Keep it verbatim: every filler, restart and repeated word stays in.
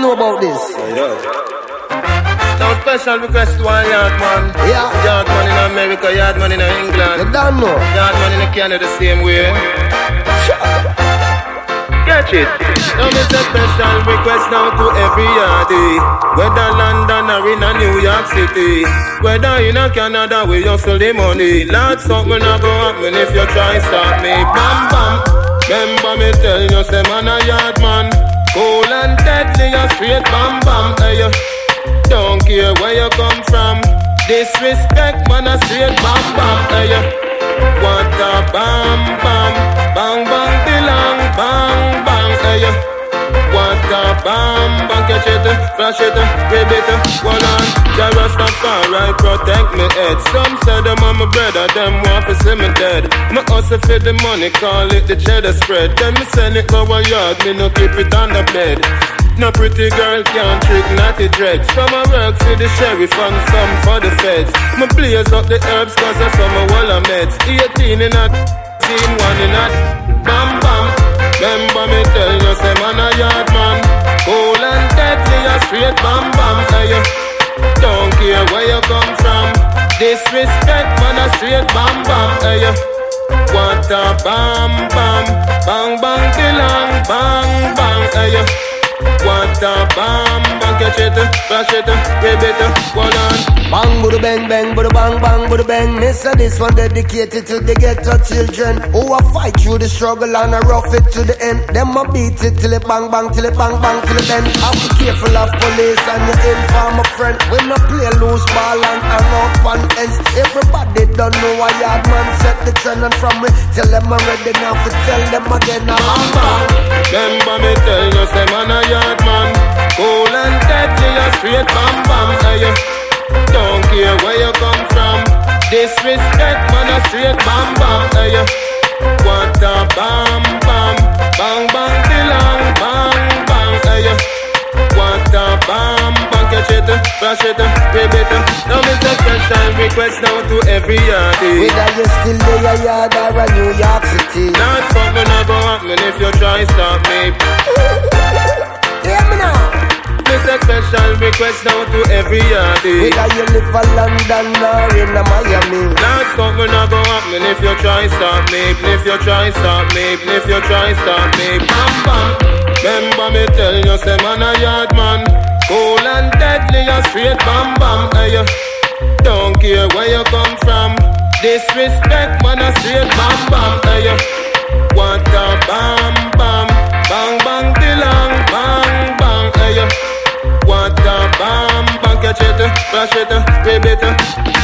know about this. Now special request to one yard man. Yeah. Yard man in America, yard man in England. You don't know. Yard man in Canada the same way. Catch it. Now it's a special request now to every yardie. Whether London or in a New York City, whether in a Canada we hustle the money. Lord, something not go happen if you try stop me. Bam bam. Remember me tell you say man a yard man. Cool and deadly and straight bam bam. Hey, don't care where you come from. Disrespect man a straight bam bam. Hey, what a bam bam. Bang bang dilang bang bang. Hey, what a bam bang. Catch it, flash it, rib it, hold on. Jah Rastafari protect me head. Some say them on my brother, them want to see me dead. Me hustle for the money, call it the cheddar spread. Then me send it go a yard, me no keep it on the bed. No pretty girl can't trick naughty dreads. Some a work for the sheriff and some for the feds. Me blaze up the herbs cause I some a wall of meds. Eighteen in a team, one in a bam bam. Remember me tell you say man a yard man. Cool and deadly a straight bam bam. Hey, don't care where you come from. Disrespect man a straight bam bam. Hey, what a bam bam. Bang bang dilang bang bang. Hey, what a bam bang. Catch it, flash it, rib it, hold on. Bang, budu bang, bang, budu bang, bang, budu bang. This and this one dedicated to the ghetto children who a fight through the struggle and a rough it to the end. Them a beat it till it bang, bang, till it bang, bang, till it bend. Have to be careful of police and your informer friend. We no play loose ball and hang out on ends. Everybody don't know a yard man set the trend, and from we tell them I'm ready now to tell them again. Bang, bang. Remember me tell you say man a yard man. Cool and deadly a straight bam bam. Hey, don't care where you come from. Disrespect man a straight bam bam. Hey, what a bam bam. Bang bang dilang bang bang. Hey, what a bam bang. Catch it, flash it, rib it. Now it's a special request now to every yardie. Whether you still lay a yard or a New York City. Not something not go happen if you try stop me. Hear me now. It's a special request now to every yardie. Whether you live in London or in Miami. Not something not go happen if you try stop me. If you try stop me. If you try stop me. Bam bam. Remember me tell you say man a yard man. Cool and deadly and straight bam bam. Hey, don't care where you come from. Disrespect man a straight bam bam. Hey, what a bam bam. Bang bang dilang bang bang. Hey, what a bam bang. Catch it, flash it, rib it.